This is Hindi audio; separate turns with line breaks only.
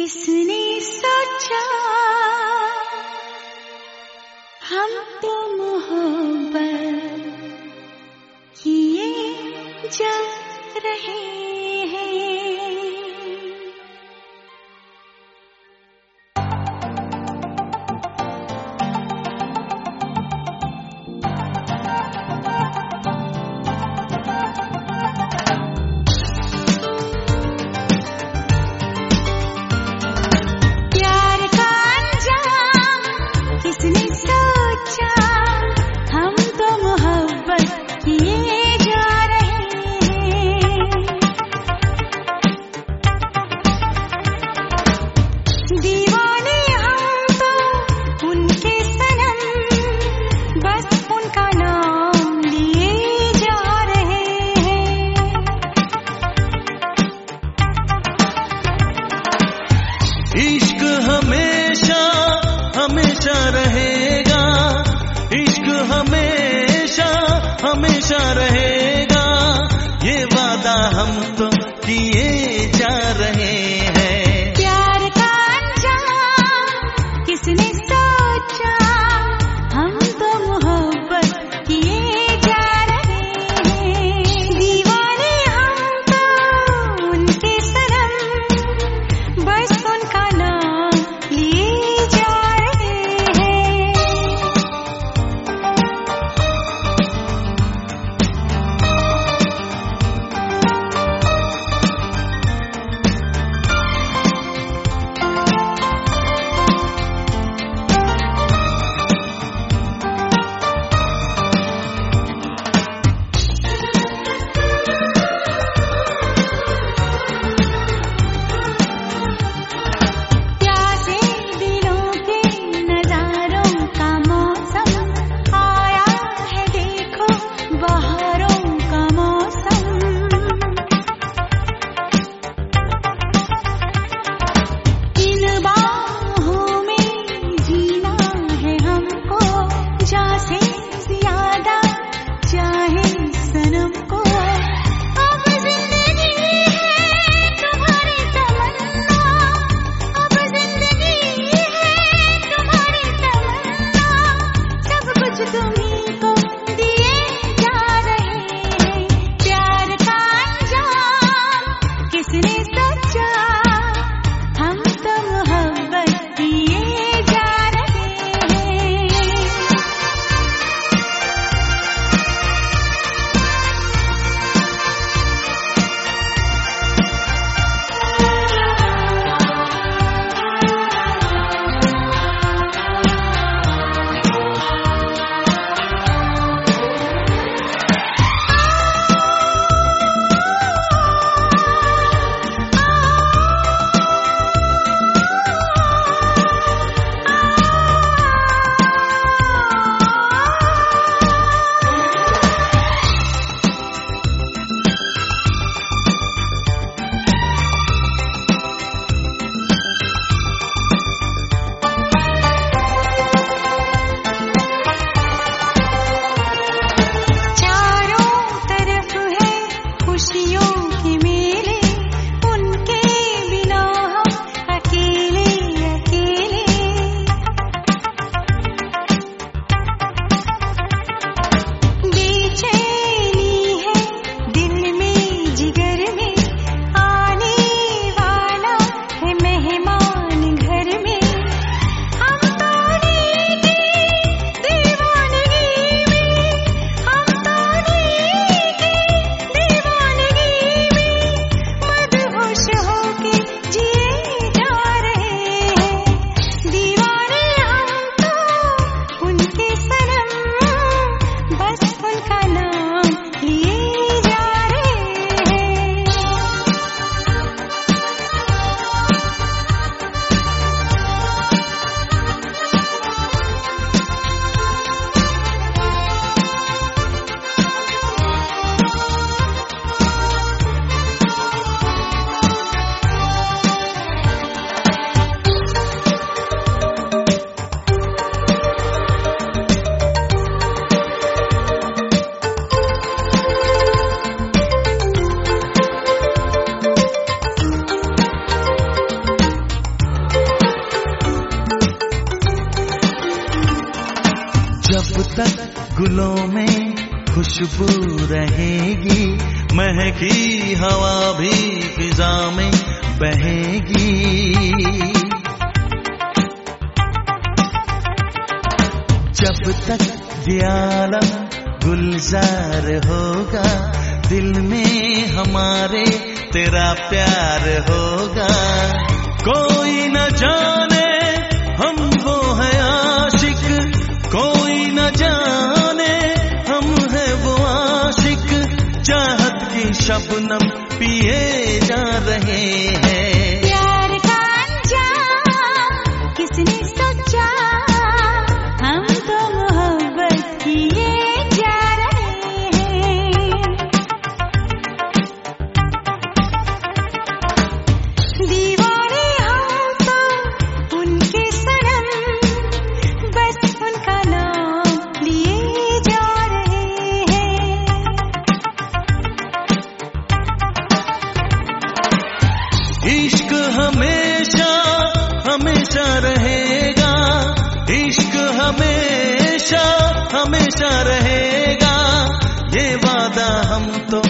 किसने सोचा हम तो मोहब्बत किए जा रहे हैं।
खुशबू रहेगी, महकी हवा भी फिजा में बहेगी। जब तक ये आलम गुलजार होगा, दिल में हमारे तेरा प्यार होगा। कोई न जाने हम वो है आशिक, कोई न जाने हम है वो आशिक। चाहत की शबनम पिए जा रहे हैं।
प्यार का अंजाम किसने सोचा, हम तो मोहब्बत किए जा रहे हैं। दीवाने हम तो उनके सनम, बस उनका नाम लिए जा रहे हैं।
इश्क हमेशा हमेशा रहेगा, इश्क हमेशा हमेशा रहेगा। ये वादा हम तो